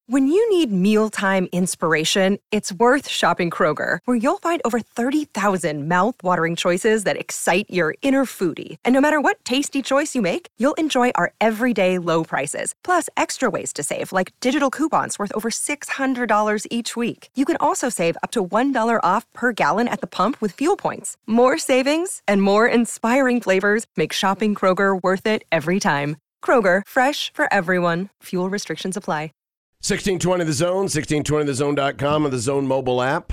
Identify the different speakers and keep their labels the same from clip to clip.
Speaker 1: When you need mealtime inspiration, it's worth shopping Kroger, where you'll find over 30,000 mouth-watering choices that excite your inner foodie. And no matter what tasty choice you make, you'll enjoy our everyday low prices, plus extra ways to save, like digital coupons worth over $600 each week. You can also save up to $1 off per gallon at the pump with fuel points. More savings and more inspiring flavors make shopping Kroger worth it every time. Kroger, fresh for everyone. Fuel restrictions apply.
Speaker 2: 1620 The Zone, 1620thezone.com, and the Zone mobile app.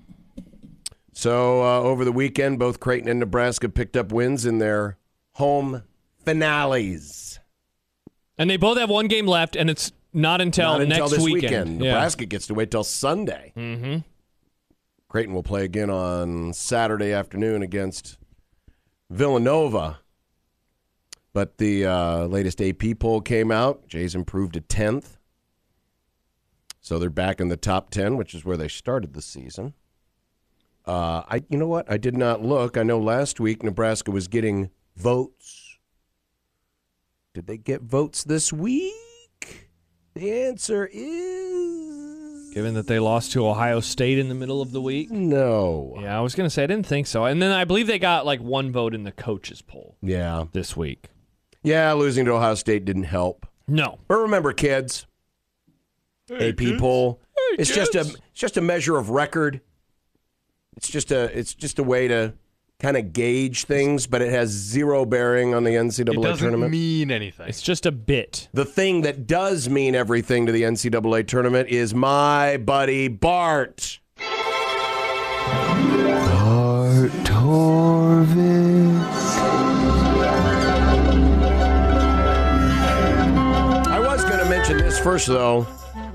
Speaker 2: So over the weekend, both Creighton and Nebraska picked up wins in their home finales.
Speaker 3: And they both have one game left, and it's not until next
Speaker 2: this
Speaker 3: weekend.
Speaker 2: Yeah. Nebraska gets to wait till Sunday.
Speaker 3: Mm-hmm.
Speaker 2: Creighton will play again on Saturday afternoon against Villanova. But the latest AP poll came out. Jays improved to 10th. So they're back in the top 10, which is where they started the season. You know what? I did not look. I know last week Nebraska was getting votes. Did they get votes this week? The answer is...
Speaker 3: Given that they lost to Ohio State in the middle of the week?
Speaker 2: No.
Speaker 3: Yeah, I was going to say I didn't think so. And then I believe they got like one vote in the coaches poll.
Speaker 2: Yeah.
Speaker 3: This week.
Speaker 2: Yeah, losing to Ohio State didn't help.
Speaker 3: No.
Speaker 2: But remember, kids... AP poll. It's just a measure of record. It's just a way to kind of gauge things, but it has zero bearing on the NCAA tournament.
Speaker 4: It doesn't mean anything.
Speaker 3: It's just a bit.
Speaker 2: The thing that does mean everything to the NCAA tournament is my buddy Bart.
Speaker 5: Bart Torvis.
Speaker 2: I was going to mention this first, though.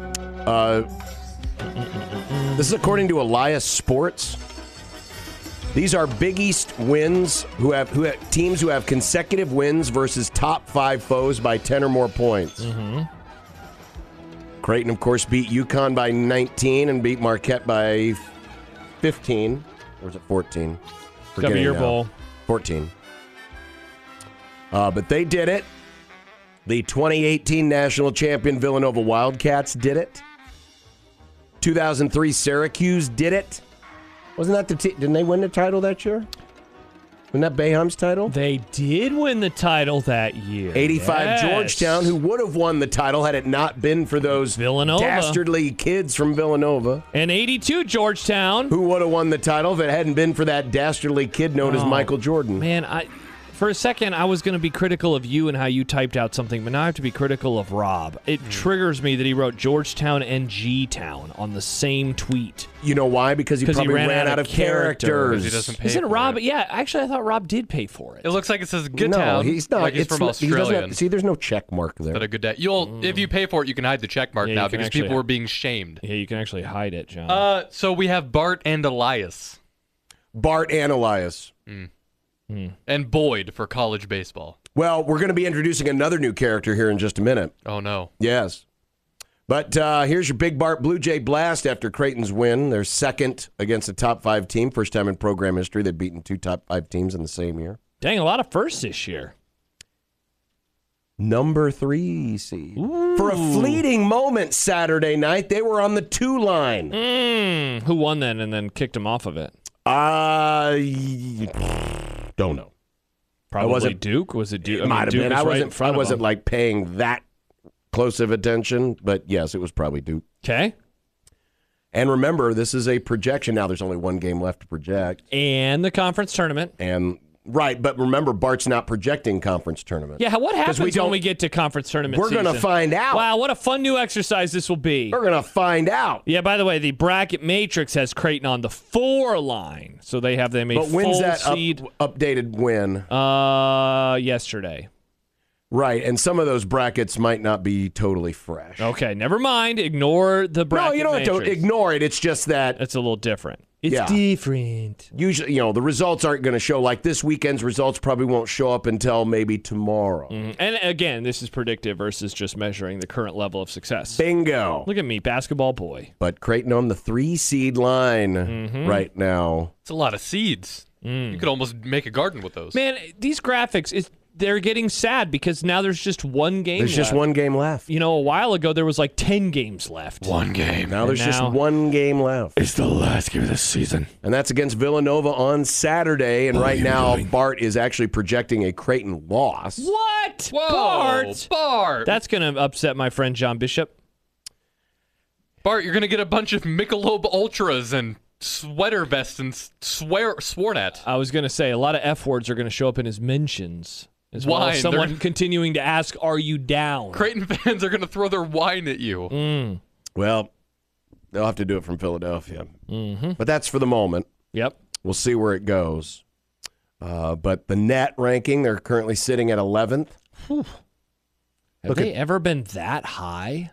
Speaker 2: This is according to Elias Sports. These are Big East wins who have teams who have consecutive wins versus top 5 foes by 10 or more points.
Speaker 3: Mm-hmm.
Speaker 2: Creighton, of course, beat UConn by 19 and beat Marquette by 15. Or was it 14?
Speaker 3: W Bowl.
Speaker 2: 14. But they did it. The 2018 national champion Villanova Wildcats did it. 2003 Syracuse did it. Wasn't that the team? Didn't they win the title that year? Wasn't that Boeheim's title?
Speaker 3: They did win the title that year.
Speaker 2: 85
Speaker 3: yes.
Speaker 2: Georgetown, who would have won the title had it not been for those
Speaker 3: Villanova.
Speaker 2: dastardly kids from Villanova.
Speaker 3: And 82 Georgetown.
Speaker 2: Who would have won the title if it hadn't been for that dastardly kid known as Michael Jordan.
Speaker 3: Man, for a second, I was going to be critical of you and how you typed out something, but now I have to be critical of Rob. It triggers me that he wrote Georgetown and G-Town on the same tweet.
Speaker 2: You know why? Because he probably ran out of characters.
Speaker 4: He doesn't pay
Speaker 3: Isn't
Speaker 4: for
Speaker 3: Rob?
Speaker 4: it.
Speaker 3: Yeah, actually, I thought Rob did pay for it.
Speaker 4: It looks like it says Good
Speaker 2: No,
Speaker 4: Town.
Speaker 2: he's not.
Speaker 4: Like he's from
Speaker 2: He doesn't
Speaker 4: Australia.
Speaker 2: have, see, there's no check mark there.
Speaker 4: But a good day. If you pay for it, you can hide the check mark
Speaker 3: Yeah,
Speaker 4: now
Speaker 3: you can
Speaker 4: because
Speaker 3: actually
Speaker 4: people were being shamed.
Speaker 3: Yeah, you can actually hide it, John.
Speaker 4: So we have Bart and Elias.
Speaker 2: Bart and Elias.
Speaker 4: And Boyd for college baseball.
Speaker 2: Well, we're going to be introducing another new character here in just a minute.
Speaker 4: Oh, no.
Speaker 2: Yes. But here's your Big Bart Blue Jay blast after Creighton's win. They're second against a top 5 team. First time in program history they've beaten 2 top 5 teams in the same year.
Speaker 3: Dang, a lot of firsts this year.
Speaker 2: Number 3 seed. Ooh. For a fleeting moment Saturday night, they were on the 2 line.
Speaker 3: Who won then and then kicked him off of it?
Speaker 2: Don't know.
Speaker 3: Probably Duke? Was it Duke?
Speaker 2: It might have been. I wasn't
Speaker 3: him.
Speaker 2: like paying that close of attention, but yes, it was probably Duke.
Speaker 3: Okay.
Speaker 2: And remember, this is a projection. Now there's only one game left to project.
Speaker 3: And the conference tournament.
Speaker 2: Right, but remember, Bart's not projecting conference tournament.
Speaker 3: Yeah, what happens when we get to conference tournament
Speaker 2: We're going to find out.
Speaker 3: Wow, what a fun new exercise this will be.
Speaker 2: We're going to find out.
Speaker 3: Yeah, by the way, the bracket matrix has Creighton on the 4 line. So they have them a
Speaker 2: but when's
Speaker 3: full
Speaker 2: that
Speaker 3: seed.
Speaker 2: Updated win?
Speaker 3: Yesterday.
Speaker 2: Right, and some of those brackets might not be totally fresh.
Speaker 3: Okay, never mind. Ignore the bracket.
Speaker 2: No, you don't
Speaker 3: matrix.
Speaker 2: have to ignore it. It's just that
Speaker 3: it's a little different. It's different.
Speaker 2: Usually, the results aren't going to show. Like this weekend's results probably won't show up until maybe tomorrow.
Speaker 3: Mm-hmm. And again, this is predictive versus just measuring the current level of success.
Speaker 2: Bingo.
Speaker 3: Look at me, basketball boy.
Speaker 2: But Creighton on the 3 seed line right now.
Speaker 4: It's a lot of seeds. You could almost make a garden with those.
Speaker 3: Man, these graphics, they're getting sad because now there's just one game
Speaker 2: There's just one game left.
Speaker 3: You know, a while ago there was like 10 games left.
Speaker 5: One game.
Speaker 2: Now there's just one game left.
Speaker 5: It's the last game of the season.
Speaker 2: And that's against Villanova on Saturday. And right now, Bart is actually projecting a Creighton loss.
Speaker 3: What?
Speaker 4: Whoa, Bart.
Speaker 3: That's going to upset my friend John Bishop.
Speaker 4: Bart, you're going to get a bunch of Michelob Ultras and sweater vests and sworn at.
Speaker 3: I was going to say, a lot of F words are going to show up in his mentions. As well as someone continuing to ask, are you down?
Speaker 4: Creighton fans are going to throw their wine at you.
Speaker 2: Well, they'll have to do it from Philadelphia. But that's for the moment.
Speaker 3: Yep.
Speaker 2: We'll see where it goes. But the net ranking, they're currently sitting at 11th.
Speaker 3: Have they ever been that high?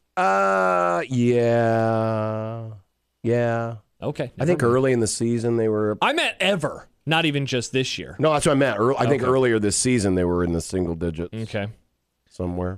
Speaker 2: Yeah.
Speaker 3: Okay.
Speaker 2: I think early in the season they were.
Speaker 3: I meant ever, not even just this year.
Speaker 2: No, that's what I meant. I think earlier this season they were in the single digits.
Speaker 3: Okay.
Speaker 2: Somewhere.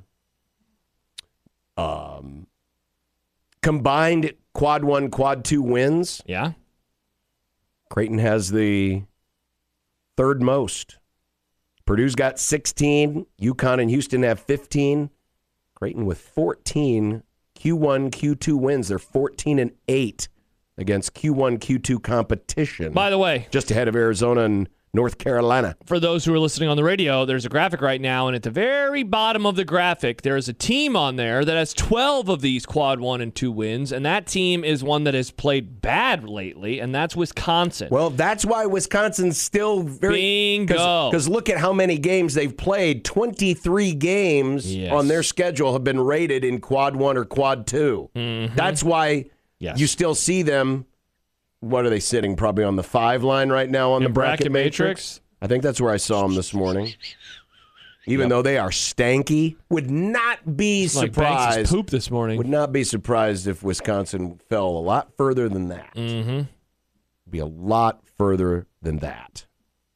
Speaker 2: Combined quad 1, quad 2 wins.
Speaker 3: Yeah.
Speaker 2: Creighton has the third most. Purdue's got 16. UConn and Houston have 15. Creighton with 14 Q1, Q2 wins. They're 14-8 against Q1, Q2 competition.
Speaker 3: By the way,
Speaker 2: just ahead of Arizona and North Carolina.
Speaker 3: For those who are listening on the radio, there's a graphic right now, and at the very bottom of the graphic, there's a team on there that has 12 of these quad 1 and 2 wins, and that team is one that has played bad lately, and that's Wisconsin.
Speaker 2: Well, that's why Wisconsin's still very...
Speaker 3: Bingo.
Speaker 2: Because look at how many games they've played. 23 games on their schedule have been rated in quad 1 or quad 2.
Speaker 3: Mm-hmm.
Speaker 2: That's why you still see them... What are they sitting? Probably on the 5 line right now on the bracket matrix. I think that's where I saw them this morning. Even though they are stanky, would not be surprised.
Speaker 3: Like Banks' poop this morning.
Speaker 2: Would not be surprised if Wisconsin fell a lot further than that.
Speaker 3: Mm-hmm.
Speaker 2: Be a lot further than that.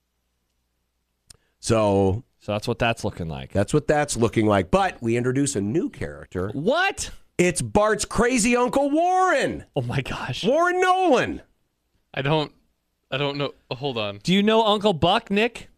Speaker 2: So
Speaker 3: that's what that's looking like.
Speaker 2: That's what that's looking like. But we introduce a new character.
Speaker 3: What?
Speaker 2: It's Bart's crazy Uncle Warren.
Speaker 3: Oh my gosh.
Speaker 2: Warren Nolan.
Speaker 4: I don't know. Oh, hold on.
Speaker 3: Do you know Uncle Buck, Nick?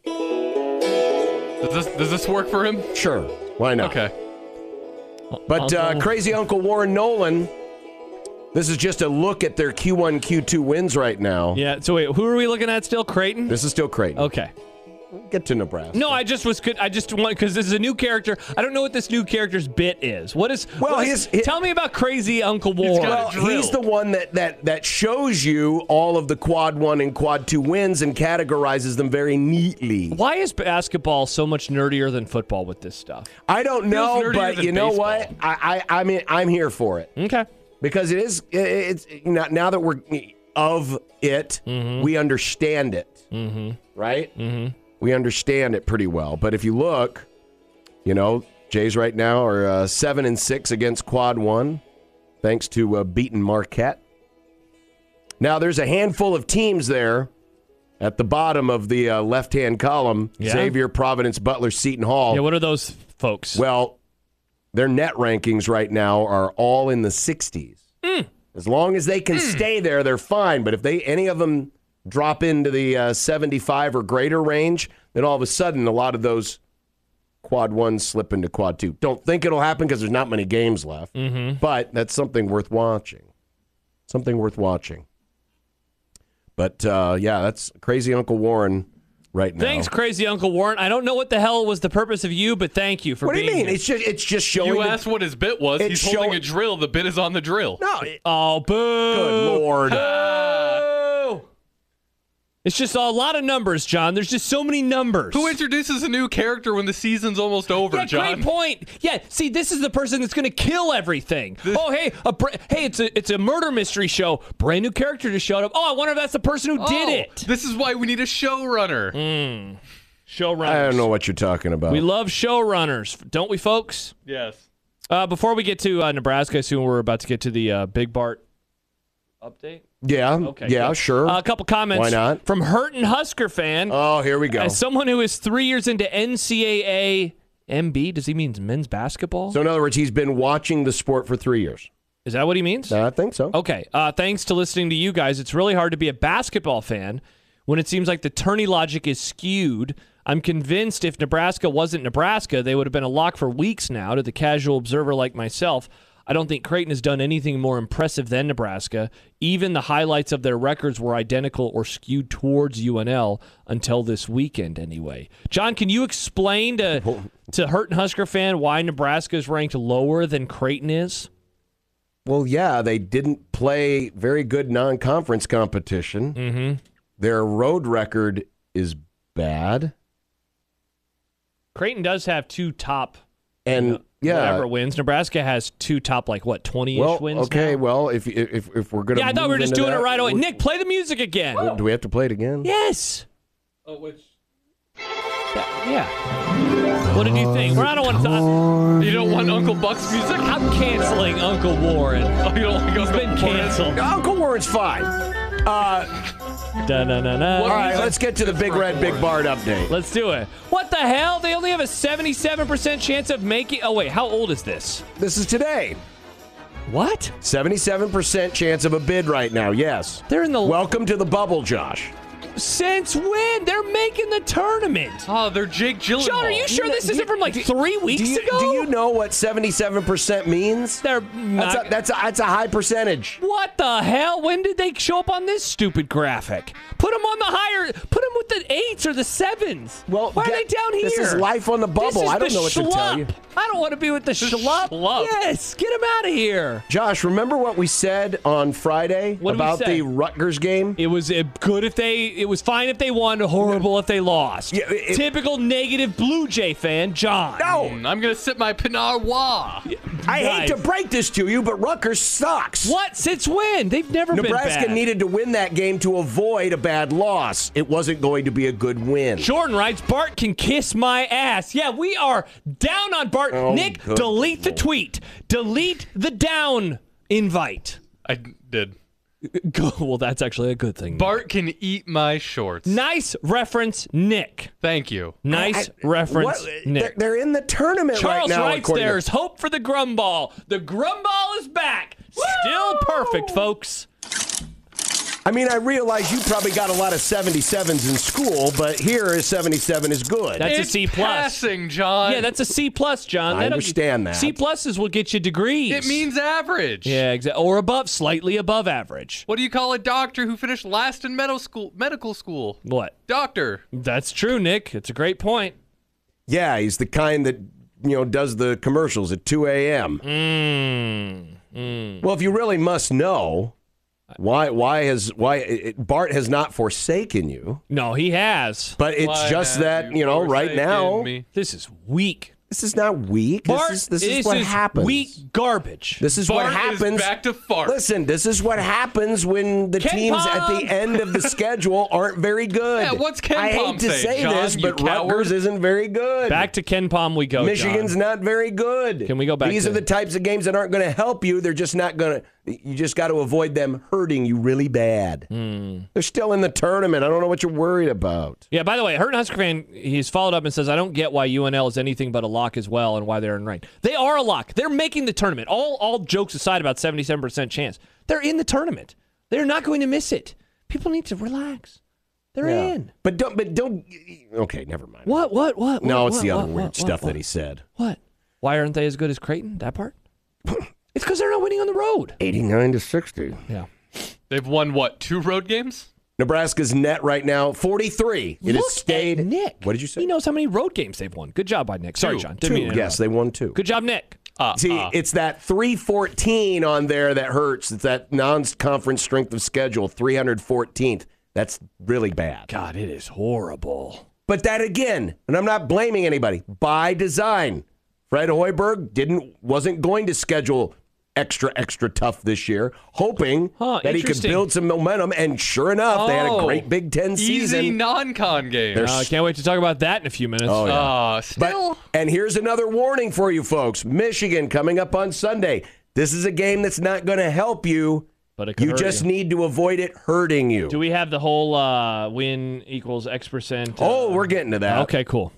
Speaker 4: Does this work for him?
Speaker 2: Sure. Why not?
Speaker 4: Okay.
Speaker 2: But crazy Uncle Warren Nolan, this is just a look at their Q1, Q2 wins right now.
Speaker 3: Yeah, so wait, who are we looking at still? Creighton?
Speaker 2: This is still Creighton.
Speaker 3: Okay.
Speaker 2: Get to Nebraska.
Speaker 3: No, I just want, because this is a new character. I don't know what this new character's bit is. Tell me about crazy Uncle Warren.
Speaker 2: Well, he's the one that shows you all of the quad 1 and quad 2 wins and categorizes them very neatly.
Speaker 3: Why is basketball so much nerdier than football with this stuff?
Speaker 2: I don't know, but you know what? I mean, I'm here for it.
Speaker 3: Okay.
Speaker 2: Because it's now that we're of it, we understand it. Mm-hmm. Right? Mm-hmm. We understand it pretty well. But if you look, Jays right now are 7-6 against quad 1, thanks to beating Marquette. Now, there's a handful of teams there at the bottom of the left-hand column. Yeah. Xavier, Providence, Butler, Seton Hall.
Speaker 3: Yeah, what are those folks?
Speaker 2: Well, their net rankings right now are all in the 60s. As long as they can stay there, they're fine. But if any of them drop into the 75 or greater range, then all of a sudden a lot of those quad 1s slip into quad 2. Don't think it'll happen because there's not many games left, but that's something worth watching. But, that's crazy Uncle Warren right now.
Speaker 3: Thanks, crazy Uncle Warren. I don't know what the hell was the purpose of you, but thank you for being here.
Speaker 2: What do you mean? It's just showing.
Speaker 4: You asked what his bit was. He's holding a drill. The bit is on the drill.
Speaker 2: No.
Speaker 3: Oh, boo.
Speaker 2: Good Lord.
Speaker 3: It's just a lot of numbers, John. There's just so many numbers.
Speaker 4: Who introduces a new character when the season's almost over, John?
Speaker 3: Great point. Yeah, see, this is the person that's going to kill everything. It's a murder mystery show. Brand new character just showed up. Oh, I wonder if that's the person who did it.
Speaker 4: This is why we need a showrunner.
Speaker 3: Showrunners.
Speaker 2: I don't know what you're talking about.
Speaker 3: We love showrunners, don't we, folks?
Speaker 4: Yes.
Speaker 3: Before we get to Nebraska, I assume we're about to get to the Big Bart update.
Speaker 2: Yeah.
Speaker 3: Okay.
Speaker 2: Yeah.
Speaker 3: Good.
Speaker 2: Sure.
Speaker 3: A couple comments.
Speaker 2: Why not?
Speaker 3: From Hurton Husker fan.
Speaker 2: Oh, here we go.
Speaker 3: As someone who is 3 years into NCAA MB, does he mean men's basketball?
Speaker 2: So in other words, he's been watching the sport for 3 years.
Speaker 3: Is that what he means?
Speaker 2: I think so.
Speaker 3: Okay. Thanks to listening to you guys. It's really hard to be a basketball fan when it seems like the tourney logic is skewed. I'm convinced if Nebraska wasn't Nebraska, they would have been a lock for weeks now to the casual observer like myself. I don't think Creighton has done anything more impressive than Nebraska. Even the highlights of their records were identical or skewed towards UNL until this weekend anyway. John, can you explain to Hurt and Husker fan why Nebraska is ranked lower than Creighton is?
Speaker 2: Well, yeah, they didn't play very good non-conference competition.
Speaker 3: Mm-hmm.
Speaker 2: Their road record is bad.
Speaker 3: Creighton does have two top
Speaker 2: And
Speaker 3: whatever wins. Nebraska has two top 20-ish wins.
Speaker 2: Okay,
Speaker 3: now.
Speaker 2: well, if we're gonna,
Speaker 3: I thought we were just doing it right away. Nick, play the music again.
Speaker 2: Do we have to play it again?
Speaker 3: Yes.
Speaker 4: Oh, which?
Speaker 3: Yeah. What did you think? I don't want to.
Speaker 4: You don't want Uncle Buck's music?
Speaker 3: I'm canceling Uncle Warren.
Speaker 4: Oh, you don't like
Speaker 3: He's
Speaker 4: Uncle
Speaker 3: been
Speaker 4: Warren?
Speaker 3: canceled.
Speaker 2: Uncle Warren's fine.
Speaker 3: Da-na-na-na.
Speaker 2: All right, let's get to the Big Red Big Bard update.
Speaker 3: Let's do it. What the hell? They only have a 77% chance of making. Oh wait, how old is this?
Speaker 2: This is today.
Speaker 3: What?
Speaker 2: 77% chance of a bid right now. Yes.
Speaker 3: They're in the.
Speaker 2: Welcome to the bubble, Josh.
Speaker 3: Since when? They're making the tournament.
Speaker 4: Oh, they're Jake Gyllenhaal.
Speaker 3: John, are you sure this isn't from 3 weeks ago?
Speaker 2: Do you know what 77% means?
Speaker 3: They're not.
Speaker 2: That's a high percentage.
Speaker 3: What the hell? When did they show up on this stupid graphic? Put them on the higher. Put them with the 8s or the 7s.
Speaker 2: Well,
Speaker 3: why are they down here?
Speaker 2: This is life on the bubble. I don't know what to tell you.
Speaker 3: I don't want to be with the schlub. Yes, get him out of here.
Speaker 2: Josh, remember what we said on Friday about the Rutgers game?
Speaker 3: It was good if they. It was fine if they won. Horrible if they lost.
Speaker 2: Yeah,
Speaker 3: Typical negative Blue Jay fan, John.
Speaker 2: No,
Speaker 4: I'm gonna sip my Pinot Noir.
Speaker 2: I hate to break this to you, but Rutgers sucks.
Speaker 3: What? Since when? They've never been bad.
Speaker 2: Nebraska needed to win that game to avoid a bad loss. It wasn't going to be a good win.
Speaker 3: Jordan writes, Bart can kiss my ass. Yeah, we are down on Bart.
Speaker 2: Oh,
Speaker 3: Nick, delete the tweet. Delete the down invite.
Speaker 4: I did.
Speaker 3: Well, that's actually a good thing.
Speaker 4: Bart can eat my shorts.
Speaker 3: Nice reference, Nick.
Speaker 4: Thank you.
Speaker 3: Nice reference, Nick.
Speaker 2: They're in the tournament
Speaker 3: Charles
Speaker 2: right now.
Speaker 3: writes, there's hope for the Grumball. The Grumball is back. Still perfect, folks.
Speaker 2: I mean, I realize you probably got a lot of 77s in school, but here is 77 is good.
Speaker 3: That's
Speaker 4: it's
Speaker 3: a C+.
Speaker 4: Passing, John.
Speaker 3: Yeah, that's a C+, John.
Speaker 2: I understand that.
Speaker 3: C pluses will get you degrees.
Speaker 4: It means average.
Speaker 3: Yeah, exactly. Or above, slightly above average.
Speaker 4: What do you call a doctor who finished last in medical school?
Speaker 3: What?
Speaker 4: Doctor.
Speaker 3: That's true, Nick. It's a great point.
Speaker 2: Yeah, he's the kind that, does the commercials at 2 a.m. Well, if you really must know, why Bart has not forsaken you.
Speaker 3: No, he has.
Speaker 2: But it's just that, right now,
Speaker 3: this is weak.
Speaker 2: this is not weak.
Speaker 3: Bart,
Speaker 2: This is what happens.
Speaker 3: Weak garbage.
Speaker 2: This is
Speaker 4: Bart
Speaker 2: what happens.
Speaker 4: is back to fart.
Speaker 2: Listen, this is what happens when the
Speaker 3: Ken
Speaker 2: teams at
Speaker 3: Pom!
Speaker 2: the end of the schedule aren't very good.
Speaker 4: Yeah, what's Ken
Speaker 2: I
Speaker 4: Pom
Speaker 2: hate to
Speaker 4: say,
Speaker 2: say
Speaker 4: John,
Speaker 2: this,
Speaker 4: you
Speaker 2: but
Speaker 4: coward?
Speaker 2: Rutgers isn't very good.
Speaker 3: Back to Ken Pom we go,
Speaker 2: Michigan's
Speaker 3: John.
Speaker 2: not very good.
Speaker 3: Can we go back
Speaker 2: These
Speaker 3: to-
Speaker 2: are the types of games that aren't going to help you. They're just not going to. You just got to avoid them hurting you really bad. They're still in the tournament. I don't know what you're worried about.
Speaker 3: Yeah, by the way, Hurt and Husker fan, he's followed up and says, I don't get why UNL is anything but a lock as well and why they're in rank. They are a lock. They're making the tournament. All jokes aside about 77% chance. They're in the tournament. They're not going to miss it. People need to relax. They're in.
Speaker 2: But don't. Okay, never mind.
Speaker 3: What?
Speaker 2: No, it's
Speaker 3: what,
Speaker 2: the other
Speaker 3: what,
Speaker 2: weird
Speaker 3: what,
Speaker 2: stuff
Speaker 3: what?
Speaker 2: that he said.
Speaker 3: What? Why aren't they as good as Creighton? That part? It's because they're not winning on the road.
Speaker 2: 89-60.
Speaker 3: Yeah.
Speaker 4: They've won, 2 road games?
Speaker 2: Nebraska's net right now 43. It has stayed.
Speaker 3: At Nick.
Speaker 2: What did you say?
Speaker 3: He knows how many road games they've won. Good job by Nick. Sorry, John. Didn't mean to
Speaker 2: 2. Yes,
Speaker 3: interrupt.
Speaker 2: they won 2.
Speaker 3: Good job, Nick.
Speaker 2: See, it's that 314 on there that hurts. It's that non-conference strength of schedule, 314th. That's really bad.
Speaker 3: God, it is horrible.
Speaker 2: But that again, and I'm not blaming anybody, by design. Fred Hoiberg wasn't going to schedule extra tough this year, hoping that he could
Speaker 3: interesting.
Speaker 2: build some momentum. And sure enough, they had a great Big Ten season.
Speaker 4: Easy non-con game.
Speaker 3: I can't wait to talk about that in a few minutes.
Speaker 2: Oh, yeah.
Speaker 4: Still.
Speaker 2: And here's another warning for you folks. Michigan coming up on Sunday. This is a game that's not going to help you.
Speaker 3: But it could
Speaker 2: You
Speaker 3: hurt
Speaker 2: just need to avoid it hurting you.
Speaker 3: Do we have the whole win equals X%?
Speaker 2: We're getting to that.
Speaker 3: Okay, cool.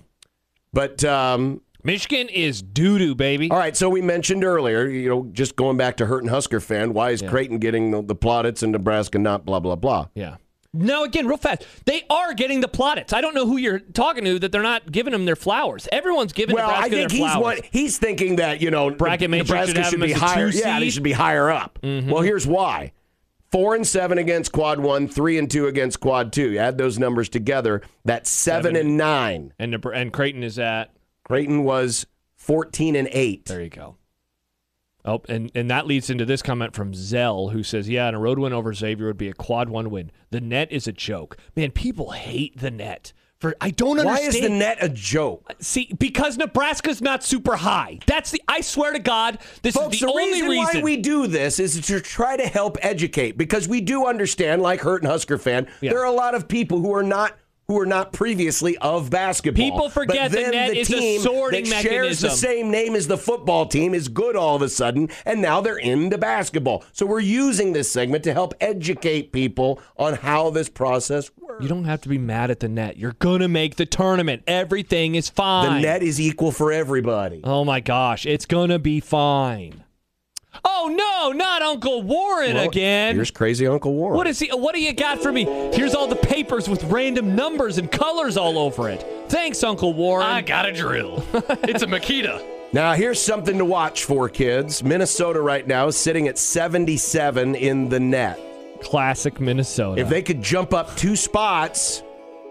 Speaker 2: But
Speaker 3: Michigan is doo-doo, baby.
Speaker 2: all right, so we mentioned earlier, just going back to Hurt and Husker fan, why is Creighton getting the plaudits and Nebraska not blah, blah, blah?
Speaker 3: Yeah. Now, again, real fast, they are getting the plaudits. I don't know who you're talking to that they're not giving them their flowers. Everyone's giving Nebraska their flowers.
Speaker 2: He's thinking that,
Speaker 3: Bracket matrix
Speaker 2: Nebraska should be higher. Yeah, they should be higher up.
Speaker 3: Mm-hmm.
Speaker 2: Well, here's why. 4-7 against quad 1, 3-2 against quad 2. You add those numbers together, that's 7-9.
Speaker 3: And Creighton is at?
Speaker 2: Creighton was 14-8.
Speaker 3: There you go. Oh, and that leads into this comment from Zell, who says, yeah, and a road win over Xavier would be a quad 1 win. The net is a joke. Man, people hate the net. I don't understand.
Speaker 2: Why is the net a joke?
Speaker 3: See, because Nebraska's not super high. I swear to God, this
Speaker 2: Folks,
Speaker 3: is the only reason
Speaker 2: why we do this is to try to help educate, because we do understand, like Hurt and Husker fan, there are a lot of people who are not previously of basketball.
Speaker 3: People forget
Speaker 2: but then
Speaker 3: the net
Speaker 2: the
Speaker 3: is
Speaker 2: team
Speaker 3: a sorting
Speaker 2: that
Speaker 3: mechanism.
Speaker 2: shares the same name as the football team is good all of a sudden, and now they're into basketball. So we're using this segment to help educate people on how this process works.
Speaker 3: You don't have to be mad at the net. You're going to make the tournament. Everything is fine.
Speaker 2: The net is equal for everybody.
Speaker 3: Oh, my gosh. It's going to be fine. Oh, no, not Uncle Warren again.
Speaker 2: Here's crazy Uncle Warren.
Speaker 3: What do you got for me? Here's all the papers with random numbers and colors all over it. Thanks, Uncle Warren.
Speaker 4: I got a drill. It's a Makita.
Speaker 2: Now, here's something to watch for, kids. Minnesota right now is sitting at 77 in the net.
Speaker 3: Classic Minnesota.
Speaker 2: If they could jump up 2 spots,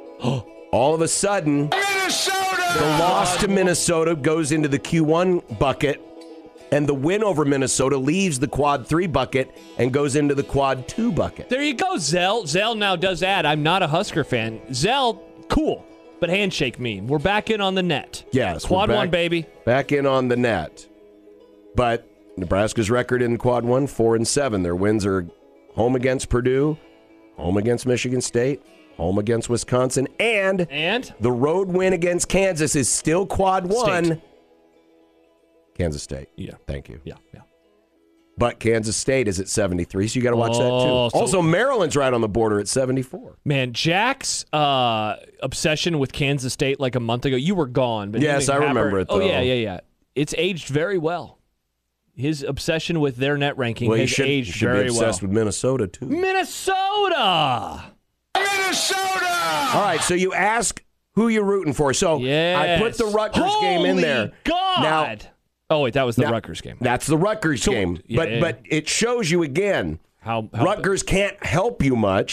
Speaker 2: all of a sudden, the loss to Minnesota goes into the Q1 bucket, and the win over Minnesota leaves the quad 3 bucket and goes into the quad 2 bucket.
Speaker 3: There you go, Zell. Zell now does add, I'm not a Husker fan. Zell, cool, but handshake meme. We're back in on the net.
Speaker 2: Yes.
Speaker 3: Quad 1, baby.
Speaker 2: Back in on the net. But Nebraska's record in quad 1, 4-7. Their wins are home against Purdue, home against Michigan State, home against Wisconsin, and the road win against Kansas is still quad 1.
Speaker 3: State.
Speaker 2: Kansas State.
Speaker 3: Yeah.
Speaker 2: Thank you.
Speaker 3: Yeah.
Speaker 2: But Kansas State is at 73, so you got to watch that too. Also, Maryland's right on the border at 74.
Speaker 3: Man, Jack's obsession with Kansas State like a month ago, you were gone. But
Speaker 2: yes, I remember it, though.
Speaker 3: Oh, yeah. It's aged very well. His obsession with their net ranking has aged very well.
Speaker 2: He should be obsessed with Minnesota, too.
Speaker 3: Minnesota!
Speaker 2: All right, so you ask who you're rooting for. So I put the Rutgers game in there.
Speaker 3: Holy God!
Speaker 2: Now,
Speaker 3: oh, wait, that was the Rutgers game.
Speaker 2: That's the Rutgers game. But it shows you again,
Speaker 3: how
Speaker 2: Rutgers can't help you much,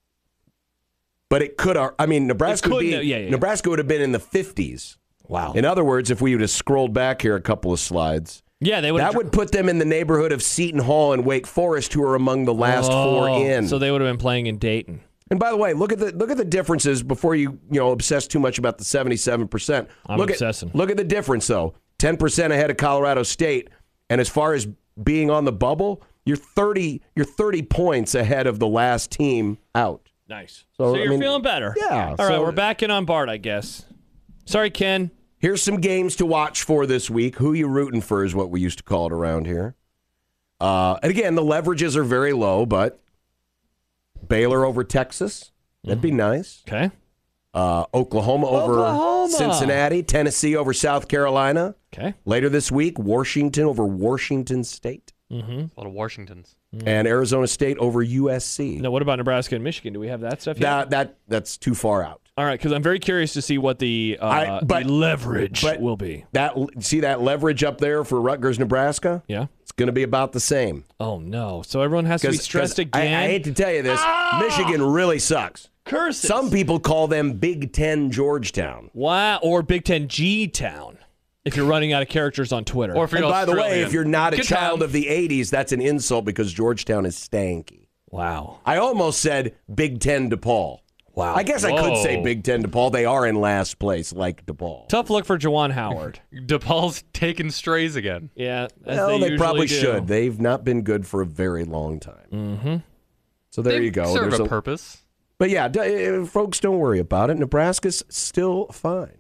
Speaker 2: but it could. I mean, Nebraska would have been in the 50s.
Speaker 3: Wow.
Speaker 2: In other words, if we would have scrolled back here a couple of slides,
Speaker 3: they would.
Speaker 2: That would put them in the neighborhood of Seton Hall and Wake Forest, who are among the last 4 in.
Speaker 3: So they would have been playing in Dayton.
Speaker 2: And by the way, look at the differences before you obsess too much about the 77%.
Speaker 3: I'm obsessing.
Speaker 2: Look at the difference though. 10% ahead of Colorado State, and as far as being on the bubble, you're 30 points ahead of the last team out.
Speaker 3: Nice. So you're feeling better.
Speaker 2: Yeah.
Speaker 3: All right, we're back in on Bart, I guess. Sorry, Ken.
Speaker 2: Here's some games to watch for this week. Who you rooting for is what we used to call it around here. And again, the leverages are very low, but Baylor over Texas, that'd be nice.
Speaker 3: Okay.
Speaker 2: Oklahoma over Cincinnati, Tennessee over South Carolina.
Speaker 3: Okay.
Speaker 2: Later this week, Washington over Washington State.
Speaker 4: Mm-hmm. A lot of Washingtons.
Speaker 2: Mm-hmm. And Arizona State over USC.
Speaker 3: Now, what about Nebraska and Michigan? Do we have that stuff yet?
Speaker 2: That's too far out.
Speaker 3: All right, because I'm very curious to see what the leverage will be.
Speaker 2: See that leverage up there for Rutgers, Nebraska?
Speaker 3: Yeah.
Speaker 2: It's going to be about the same.
Speaker 3: Oh, no. So everyone has to be stressed again?
Speaker 2: I hate to tell you this. Michigan really sucks.
Speaker 3: Curses.
Speaker 2: Some people call them Big Ten Georgetown.
Speaker 3: Wow. Or Big Ten G-Town. If you're running out of characters on Twitter.
Speaker 4: Or if you're
Speaker 2: by the way, if you're not a child of the 80s, that's an insult because Georgetown is stanky.
Speaker 3: Wow.
Speaker 2: I almost said Big Ten DePaul.
Speaker 3: Wow.
Speaker 2: I guess I could say Big Ten DePaul. They are in last place, like DePaul.
Speaker 3: Tough look for Juwan Howard.
Speaker 4: DePaul's taking strays again.
Speaker 3: Yeah.
Speaker 2: Well, they probably should. They've not been good for a very long time.
Speaker 3: Mm-hmm.
Speaker 2: So there you go.
Speaker 4: They serve a purpose.
Speaker 2: But yeah, folks, don't worry about it. Nebraska's still fine.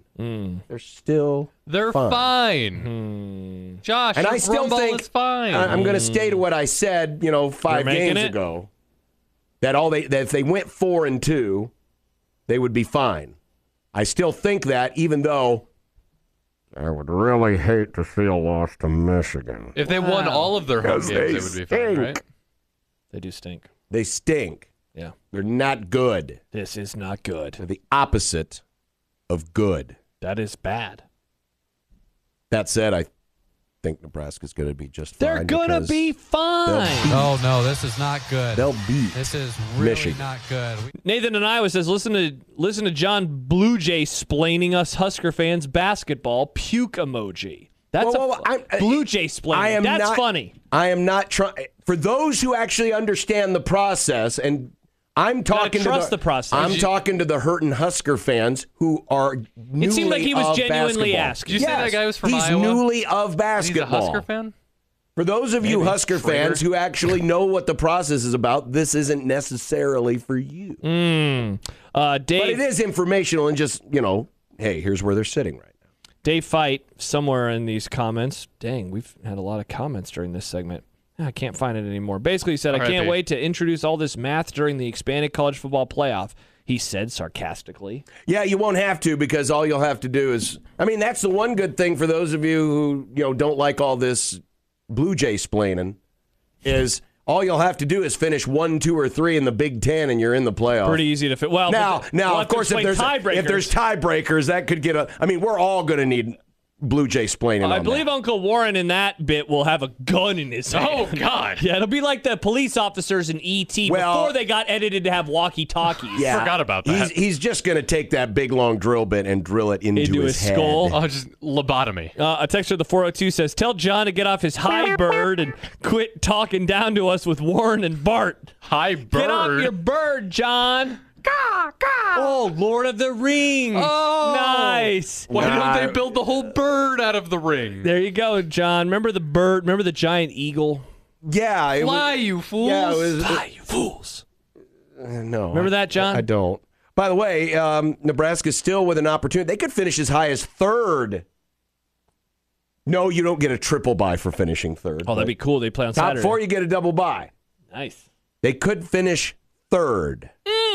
Speaker 2: They're fine.
Speaker 4: Josh,
Speaker 2: and I still think
Speaker 4: is fine.
Speaker 2: I'm going to stay to what I said, 5 games ago. That if they went 4-2, they would be fine. I still think that, even though I would really hate to see a loss to Michigan.
Speaker 4: If they won all of their home games, they would be fine, right?
Speaker 3: They do stink.
Speaker 2: They stink.
Speaker 3: Yeah.
Speaker 2: They're not good.
Speaker 3: This is not good.
Speaker 2: They're the opposite of good.
Speaker 3: That is bad.
Speaker 2: That said, I think Nebraska's going to be just fine.
Speaker 3: They're going to be fine.
Speaker 6: Oh, no, this is not good.
Speaker 2: They'll beat
Speaker 6: This is really
Speaker 2: Michigan.
Speaker 6: not good.
Speaker 3: Nathan in Iowa says, listen to John Blue Jay splaining us Husker fans basketball. Puke emoji. That's Blue Jay splaining. That's funny.
Speaker 2: I am not trying. For those who actually understand the process, and I'm talking
Speaker 3: trust the process.
Speaker 2: I'm talking to the hurting Husker fans who are newly
Speaker 3: It seemed like he was
Speaker 2: of
Speaker 3: genuinely
Speaker 2: basketball.
Speaker 3: asking.
Speaker 4: Did you say that guy was from
Speaker 2: He's
Speaker 4: Iowa?
Speaker 2: newly of
Speaker 4: He's a
Speaker 2: basketball.
Speaker 4: Husker fan?
Speaker 2: For those of you Husker fans who actually know what the process is about, this isn't necessarily for you.
Speaker 3: Dave,
Speaker 2: But it is informational and just, hey, here's where they're sitting right now.
Speaker 3: Dave Fight, somewhere in these comments. Dang, we've had a lot of comments during this segment. I can't find it anymore. Basically, he said, I can't wait to introduce all this math during the expanded college football playoff. He said sarcastically.
Speaker 2: Yeah, you won't have to because all you'll have to do is, that's the one good thing for those of you who, don't like all this Blue Jay splaining, is all you'll have to do is finish 1, 2, or 3 in the Big Ten and you're in the playoff.
Speaker 3: Pretty easy to fit. Well,
Speaker 2: Now,
Speaker 3: we'll
Speaker 2: of course, if there's tiebreakers, that could get we're all going to need Blue Jay splaining on
Speaker 3: I believe
Speaker 2: that.
Speaker 3: Uncle Warren in that bit will have a gun in his hand.
Speaker 4: Oh, God.
Speaker 3: Yeah, it'll be like the police officers in E.T. before they got edited to have walkie-talkies.
Speaker 2: Yeah,
Speaker 4: Forgot about that.
Speaker 2: He's just going to take that big, long drill bit and drill it into his head.
Speaker 3: skull.
Speaker 4: Oh, just lobotomy.
Speaker 3: A texter, the 402, says, tell John to get off his high bird and quit talking down to us with Warren and Bart.
Speaker 4: High bird.
Speaker 3: Get off your bird, John. Oh, Lord of the Rings.
Speaker 4: Oh.
Speaker 3: Nice.
Speaker 4: Why don't they build the whole bird out of the ring?
Speaker 3: There you go, John. Remember the bird? Remember the giant eagle?
Speaker 2: Yeah.
Speaker 4: Fly, you fools.
Speaker 2: Yeah,
Speaker 3: Fly, you fools.
Speaker 2: no.
Speaker 3: Remember that, John?
Speaker 2: I don't. By the way, Nebraska's still with an opportunity. They could finish as high as third. No, you don't get a triple bye for finishing third.
Speaker 3: Oh, that'd be cool. They play on
Speaker 2: top
Speaker 3: Saturday.
Speaker 2: 4, you get a double bye.
Speaker 3: Nice.
Speaker 2: They could finish third.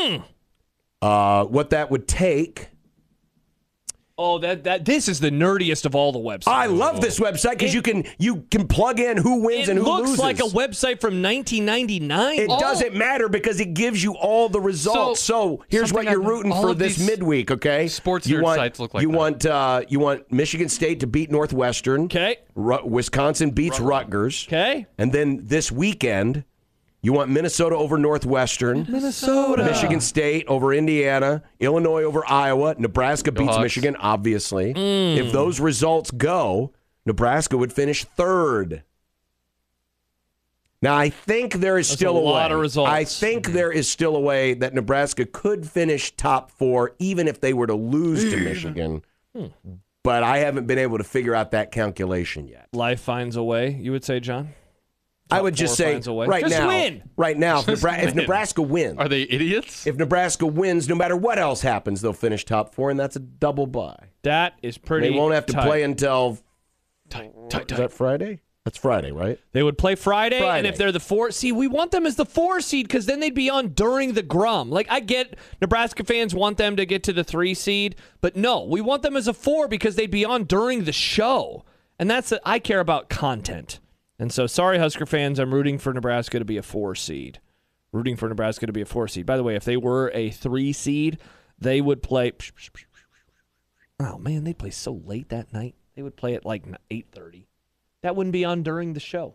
Speaker 2: What that would take.
Speaker 3: Oh, this is the nerdiest of all the websites.
Speaker 2: I love this website because you can plug in who wins and who loses.
Speaker 3: It looks like a website from 1999.
Speaker 2: It doesn't matter because it gives you all the results. So here's what you're rooting for this midweek, okay?
Speaker 4: Sports nerd sites look like
Speaker 2: you
Speaker 4: that.
Speaker 2: You want Michigan State to beat Northwestern.
Speaker 3: Okay.
Speaker 2: Wisconsin beats Rutgers.
Speaker 3: Okay.
Speaker 2: And then this weekend, you want Minnesota over Northwestern. Michigan State over Indiana. Illinois over Iowa. Nebraska beats
Speaker 4: Hawks.
Speaker 2: Michigan, obviously. If those results go, Nebraska would finish third. Now, I think there is still a
Speaker 3: lot
Speaker 2: way.
Speaker 3: of results.
Speaker 2: I think there is still a way that Nebraska could finish top 4 even if they were to lose to Michigan. But I haven't been able to figure out that calculation yet.
Speaker 3: Life finds a way, you would say, John?
Speaker 2: I would just say
Speaker 3: finds a way.
Speaker 2: right
Speaker 3: Just
Speaker 2: now,
Speaker 3: win.
Speaker 2: if Nebraska wins,
Speaker 4: Are they idiots?
Speaker 2: if Nebraska wins, no matter what else happens, they'll finish top 4, and that's a double bye.
Speaker 3: That is pretty
Speaker 2: They won't have to
Speaker 3: tight.
Speaker 2: play until
Speaker 3: Tight.
Speaker 2: is that Friday? That's Friday, right?
Speaker 3: They would play Friday, and
Speaker 2: Friday.
Speaker 3: if they're the 4 seed, we want them as the 4 seed because then they'd be on during the Grum. Like, I get Nebraska fans want them to get to the 3 seed, but no, we want them as a 4 because they'd be on during the show. And I care about content. And so, sorry, Husker fans, I'm rooting for Nebraska to be a 4 seed. By the way, if they were a 3 seed, they would play. Oh, man, they'd play so late that night. They would play at like 8:30. That wouldn't be on during the show.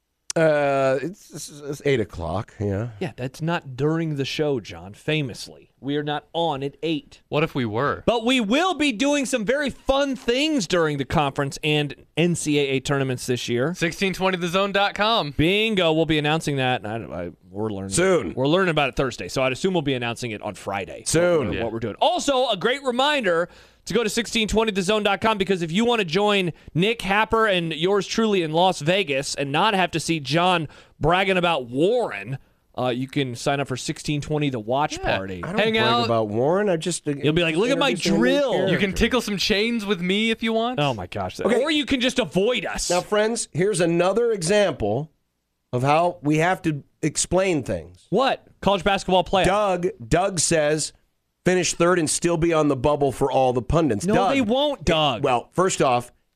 Speaker 2: It's 8 o'clock, yeah.
Speaker 3: Yeah, that's not during the show, John, famously. We are not on at 8.
Speaker 4: What if we were?
Speaker 3: But we will be doing some very fun things during the conference and NCAA tournaments this year.
Speaker 4: 1620thezone.com.
Speaker 3: Bingo, we'll be announcing that. We're learning
Speaker 2: Soon.
Speaker 3: We're learning about it Thursday, so I'd assume we'll be announcing it on Friday.
Speaker 2: Soon.
Speaker 3: What we're doing. Also, a great reminder to go to 1620thezone.com because if you want to join Nick Happer and yours truly in Las Vegas and not have to see John bragging about Warren, you can sign up for 1620 The Watch Party.
Speaker 2: I don't
Speaker 4: Hang
Speaker 2: brag
Speaker 4: out.
Speaker 2: about Warren.
Speaker 3: You'll be like, look at my drill.
Speaker 4: You can tickle some chains with me if you want.
Speaker 3: Oh, my gosh.
Speaker 2: Okay.
Speaker 3: Or you can just avoid us.
Speaker 2: Now, friends, here's another example of how we have to explain things.
Speaker 3: What? College basketball playoff.
Speaker 2: Doug says finish third and still be on the bubble for all the pundits.
Speaker 3: No,
Speaker 2: Doug,
Speaker 3: they won't, Doug.
Speaker 2: Well, first off,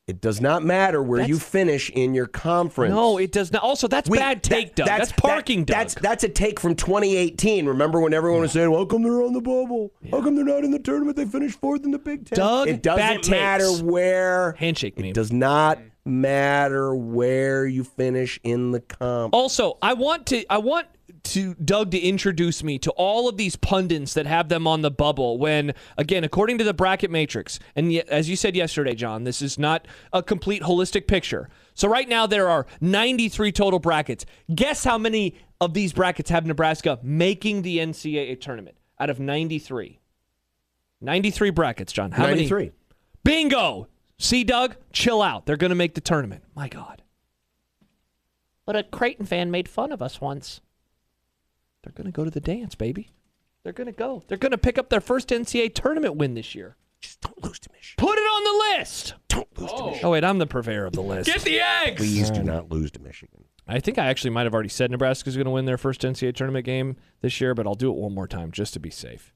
Speaker 2: It does not matter where you finish in your conference.
Speaker 3: No, it does not. Also, that's bad take, Doug. That's parking, Doug.
Speaker 2: That's a take from 2018. Remember when everyone was saying, well, how come they're on the bubble? How come they're not in the tournament? They finished 4th in the Big Ten.
Speaker 3: Doug,
Speaker 2: it doesn't matter where.
Speaker 3: Handshake meme.
Speaker 2: It does not matter where you finish in the comp.
Speaker 3: Also, I want Doug to introduce me to all of these pundits that have them on the bubble when, again, according to the bracket matrix, and as you said yesterday, John, this is not a complete holistic picture. So right now there are 93 total brackets. Guess how many of these brackets have Nebraska making the NCAA tournament out of 93? 93 brackets, John. How
Speaker 2: 93.
Speaker 3: many? Bingo! See, Doug? Chill out. They're going to make the tournament. My God. But a Creighton fan made fun of us once. They're going to go to the dance, baby. They're going to go. They're going to pick up their first NCAA tournament win this year.
Speaker 2: Just don't lose to Michigan.
Speaker 3: Put it on the list.
Speaker 2: Don't lose to Michigan.
Speaker 3: Oh, wait, I'm the purveyor of the list.
Speaker 4: Get the eggs!
Speaker 2: Please do not lose to Michigan.
Speaker 3: I think I actually might have already said Nebraska's going to win their first NCAA tournament game this year, but I'll do it one more time just to be safe.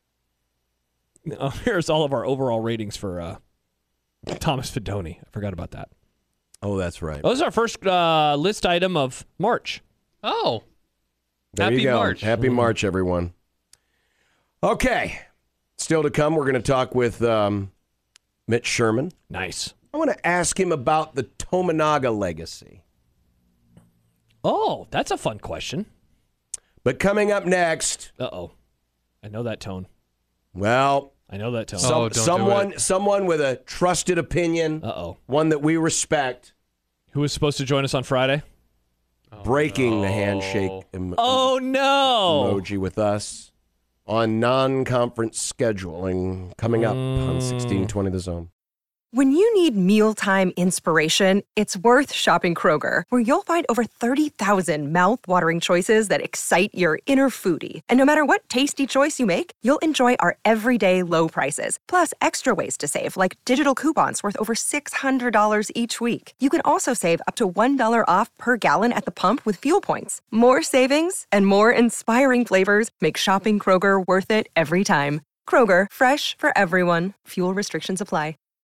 Speaker 3: Here's all of our overall ratings for Thomas Fedoni. I forgot about that.
Speaker 2: Oh, that's right.
Speaker 3: This is our first list item of March.
Speaker 4: Oh.
Speaker 2: There
Speaker 4: Happy
Speaker 2: you go.
Speaker 4: March.
Speaker 2: Happy March, everyone. Okay. Still to come, we're going to talk with Mitch Sherman.
Speaker 3: Nice.
Speaker 2: I want to ask him about the Tominaga legacy.
Speaker 3: Oh, that's a fun question.
Speaker 2: But coming up next,
Speaker 3: Uh-oh. I know that tone.
Speaker 2: well,
Speaker 3: I know that tone.
Speaker 4: don't do
Speaker 2: someone with a trusted opinion,
Speaker 3: Uh-oh.
Speaker 2: one that we respect,
Speaker 3: Who was supposed to join us on Friday?
Speaker 2: breaking the handshake
Speaker 3: Oh, no.
Speaker 2: emoji with us on non-conference scheduling coming up on 1620 The Zone.
Speaker 1: When you need mealtime inspiration, it's worth shopping Kroger, where you'll find over 30,000 mouth-watering choices that excite your inner foodie. And no matter what tasty choice you make, you'll enjoy our everyday low prices, plus extra ways to save, like digital coupons worth over $600 each week. You can also save up to $1 off per gallon at the pump with fuel points. More savings and more inspiring flavors make shopping Kroger worth it every time. Kroger, fresh for everyone. Fuel restrictions apply.